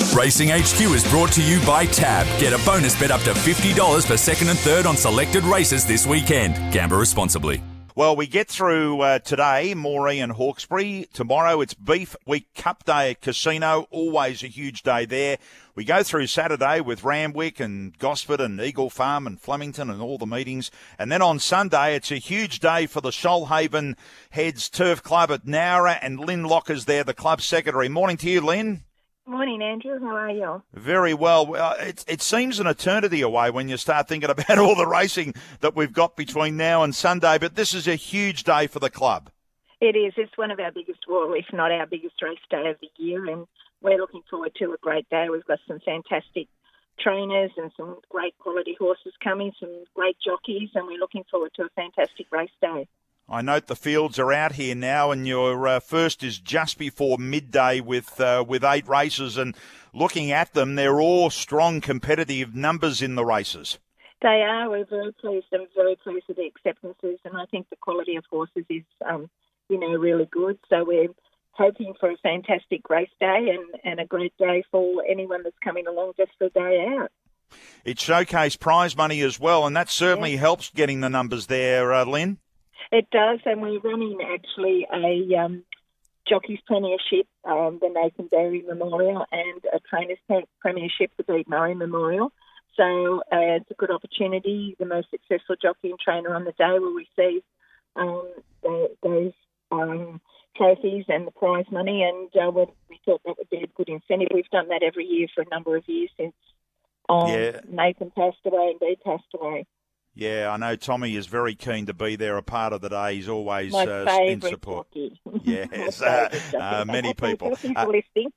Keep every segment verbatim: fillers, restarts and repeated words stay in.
Racing H Q is brought to you by Tab. Get a bonus bet up to fifty dollars for second and third on selected races this weekend. Gamble responsibly. Well, we get through uh, today, Moree and Hawkesbury. Tomorrow it's Beef Week Cup Day at Casino. Always a huge day there. We go through Saturday with Randwick and Gosford and Eagle Farm and Flemington and all the meetings. And then on Sunday, it's a huge day for the Shoalhaven Heads Turf Club at Nowra, and Lynn Locker's there, the club secretary. Morning to you, Lynn. Morning, Andrew. How are you? Very well. Uh, it, it seems an eternity away when you start thinking about all the racing that we've got between now and Sunday, but this is a huge day for the club. It is. It's one of our biggest, well, if not our biggest race day of the year, and we're looking forward to a great day. We've got some fantastic trainers and some great quality horses coming, some great jockeys, and we're looking forward to a fantastic race day. I note the fields are out here now, and your uh, first is just before midday with uh, with eight races. And looking at them, they're all strong, competitive numbers in the races. They are. We're very pleased and very pleased with the acceptances, and I think the quality of horses is, um, you know, really good. So we're hoping for a fantastic race day and, and a great day for anyone that's coming along just for a day out. It showcased prize money as well, and that certainly yeah. helps getting the numbers there, uh, Lynn. It does, and we're running actually a um, Jockeys Premiership, um, the Nathan Berry Memorial, and a Trainers Premiership, the Beat Murray Memorial. So uh, it's a good opportunity. The most successful jockey and trainer on the day will receive um, the, those um, trophies and the prize money, and uh, we, we thought that would be a good incentive. We've done that every year for a number of years since um, yeah. Nathan passed away and Dee passed away. Yeah, I know Tommy is very keen to be there, a part of the day. He's always My uh, in support. Jockey. Yes, uh, uh, many people. He's listening.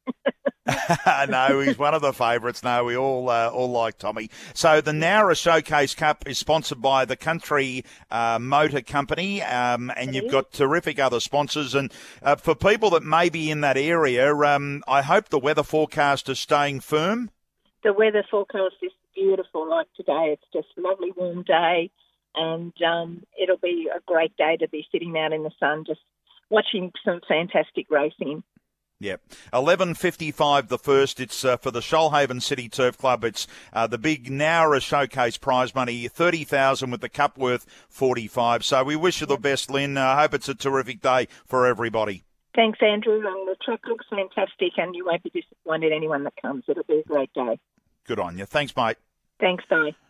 No, he's one of the favourites. No, we all uh, all like Tommy. So the Nowra Showcase Cup is sponsored by the Country uh, Motor Company, um, and you've got terrific other sponsors. And uh, for people that may be in that area, um, I hope the weather forecast is staying firm. The weather forecast is beautiful. Like today, it's just a lovely warm day, and um, it'll be a great day to be sitting out in the sun just watching some fantastic racing. Yep. eleven fifty-five the first. It's uh, for the Shoalhaven City Turf Club. It's uh, the big Nowra Showcase prize money, thirty thousand dollars with the cup worth forty-five. So we wish you the best, Lynn. I uh, hope it's a terrific day for everybody. Thanks, Andrew. And the track looks fantastic, and you won't be disappointed anyone that comes. It'll be a great day. Good on you. Thanks, mate. Thanks, bye.